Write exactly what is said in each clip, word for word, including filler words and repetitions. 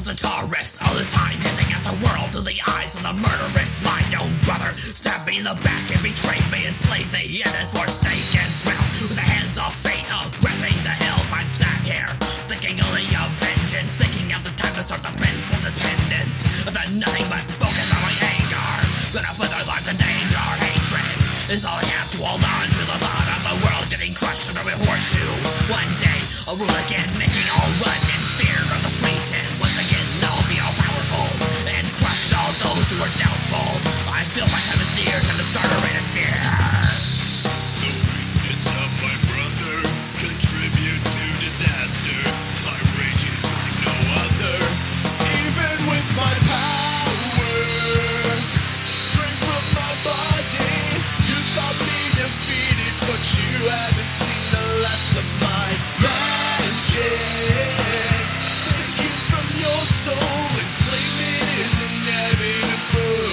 the Taurus. All this time hissing at the world through the eyes of the murderous. My own brother stabbed me in the back and betrayed me, enslaved me in his forsaken realm. With the hands of fate, of grasping the helm, I've sat here thinking only of vengeance, thinking of the time to start the princess's pendants. I've done nothing but focus on my anger, but I put their lives in danger. Hatred is all I have to hold on to, the thought of the world getting crushed under a horseshoe. One day I'll rule again, making all run in fear of the street, and once again I'll be all powerful and crush all those who are doubtful. I feel my time is near, time to start a reign of fear. The weakness of my brother contribute to disaster. My rage is like no other. Even with my power, strength from my body, you thought me defeated, but you haven't seen the last of my magic. Taken from your soul, enslavement is inevitable.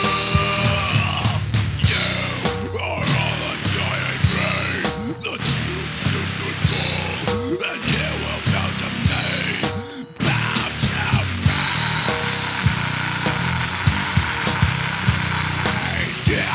You are all a giant brain, the truth should fall, and you will bow to me, bow to me. Yeah.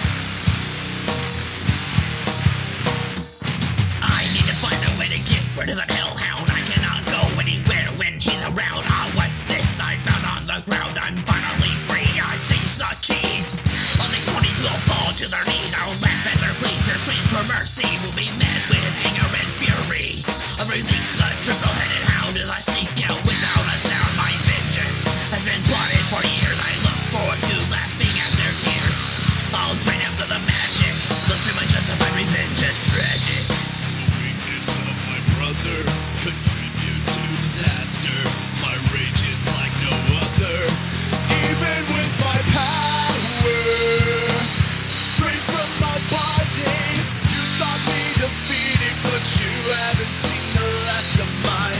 I need to find a way to get rid of that hellhound. I cannot go anywhere when he's around. Ah, what's this I found on the ground? I'm finally free, I seize the keys. Only twenty will fall to their knees. I'll laugh at their pleas, their screams for mercy will be met with anger and fury. I release the triple-headed hound as I sneak out without a sound. My vengeance has been plotted for years. I look forward to laughing at their tears. I'll drain after the magic, the human justified revenge is tragic. The weakness of my brother contribute to disaster. My rage is like no other. Even with my power, straight from my body, you thought me defeated, but you haven't seen the last of my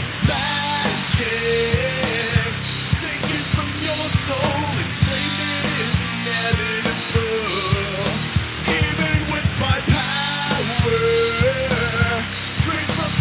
magic. Taken from your soul, enslavement is inevitable. Even with my power, straight from